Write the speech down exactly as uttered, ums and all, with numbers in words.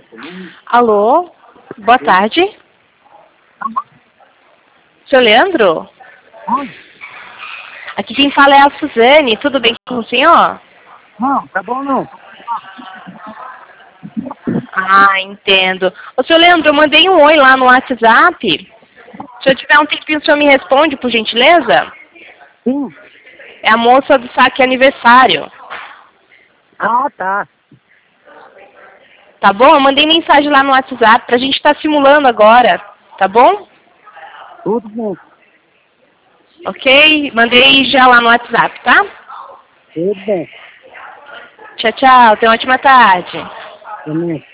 Alô? Boa tarde. Seu Leandro? Aqui quem fala é a Suzane. Tudo bem com o senhor? Não, tá bom não. Ah, entendo. Ô, seu Leandro, eu mandei um oi lá no WhatsApp. Se eu tiver um tempinho, o senhor me responde, por gentileza? Sim. É a moça do saque aniversário. Ah, tá. Tá bom? Eu mandei mensagem lá no WhatsApp pra gente estar simulando agora. Tá bom? Tudo bem. Ok? Mandei já lá no WhatsApp, tá? Tudo bem. Tchau, tchau. Tenha uma ótima tarde. Também.